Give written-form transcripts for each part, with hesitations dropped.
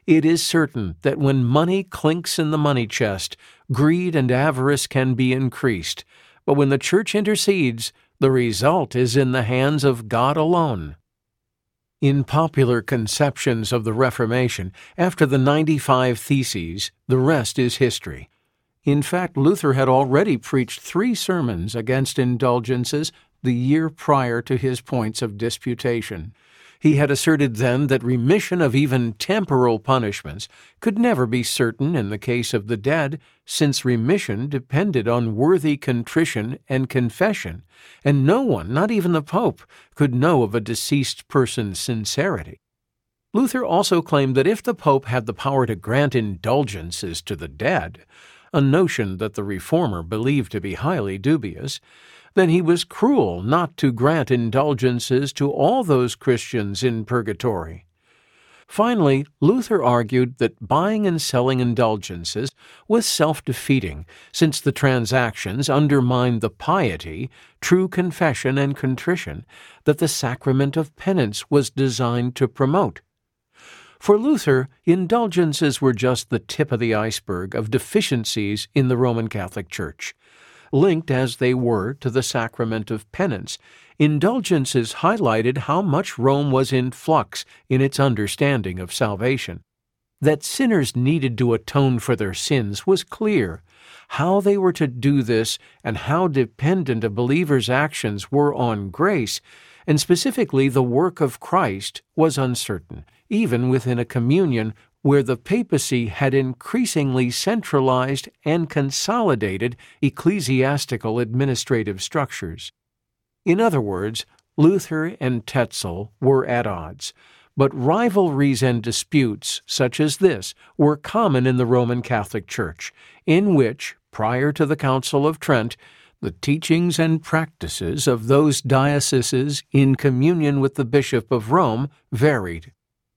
It is certain that when money clinks in the money chest, greed and avarice can be increased, but when the Church intercedes, the result is in the hands of God alone. In popular conceptions of the Reformation, after the 95 Theses, the rest is history. In fact, Luther had already preached 3 sermons against indulgences the year prior to his points of disputation. He had asserted then that remission of even temporal punishments could never be certain in the case of the dead, since remission depended on worthy contrition and confession, and no one, not even the Pope, could know of a deceased person's sincerity. Luther also claimed that if the Pope had the power to grant indulgences to the dead, a notion that the Reformer believed to be highly dubious, then he was cruel not to grant indulgences to all those Christians in purgatory. Finally, Luther argued that buying and selling indulgences was self-defeating, since the transactions undermined the piety, true confession, and contrition that the sacrament of penance was designed to promote. For Luther, indulgences were just the tip of the iceberg of deficiencies in the Roman Catholic Church. Linked as they were to the sacrament of penance, indulgences highlighted how much Rome was in flux in its understanding of salvation. That sinners needed to atone for their sins was clear. How they were to do this and how dependent a believer's actions were on grace, and specifically the work of Christ, was uncertain, even within a communion where the papacy had increasingly centralized and consolidated ecclesiastical administrative structures. In other words, Luther and Tetzel were at odds, but rivalries and disputes such as this were common in the Roman Catholic Church, in which, prior to the Council of Trent, the teachings and practices of those dioceses in communion with the Bishop of Rome varied.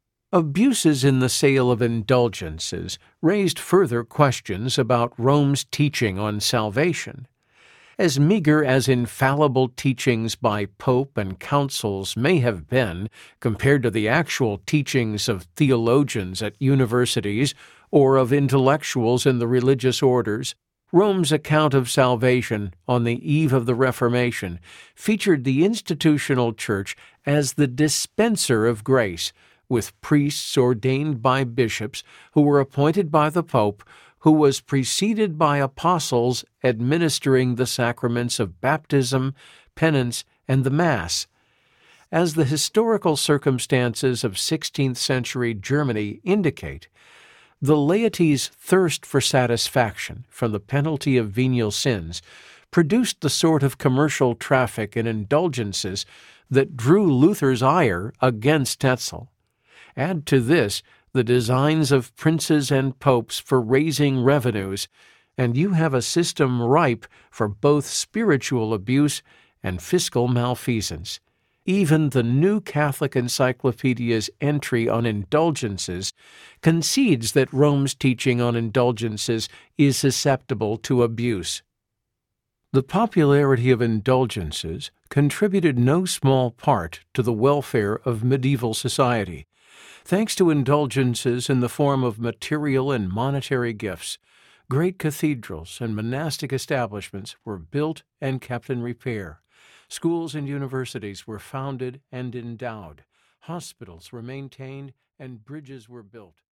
Abuses in the sale of indulgences raised further questions about Rome's teaching on salvation. As meager as infallible teachings by pope and councils may have been compared to the actual teachings of theologians at universities or of intellectuals in the religious orders, Rome's account of salvation on the eve of the Reformation featured the institutional church as the dispenser of grace, with priests ordained by bishops who were appointed by the Pope, who was preceded by apostles administering the sacraments of baptism, penance, and the Mass. As the historical circumstances of 16th century Germany indicate, the laity's thirst for satisfaction from the penalty of venial sins produced the sort of commercial traffic in indulgences that drew Luther's ire against Tetzel. Add to this the designs of princes and popes for raising revenues, and you have a system ripe for both spiritual abuse and fiscal malfeasance. Even the New Catholic Encyclopedia's entry on indulgences concedes that Rome's teaching on indulgences is susceptible to abuse. The popularity of indulgences contributed no small part to the welfare of medieval society. Thanks to indulgences in the form of material and monetary gifts, great cathedrals and monastic establishments were built and kept in repair. Schools and universities were founded and endowed. Hospitals were maintained and bridges were built.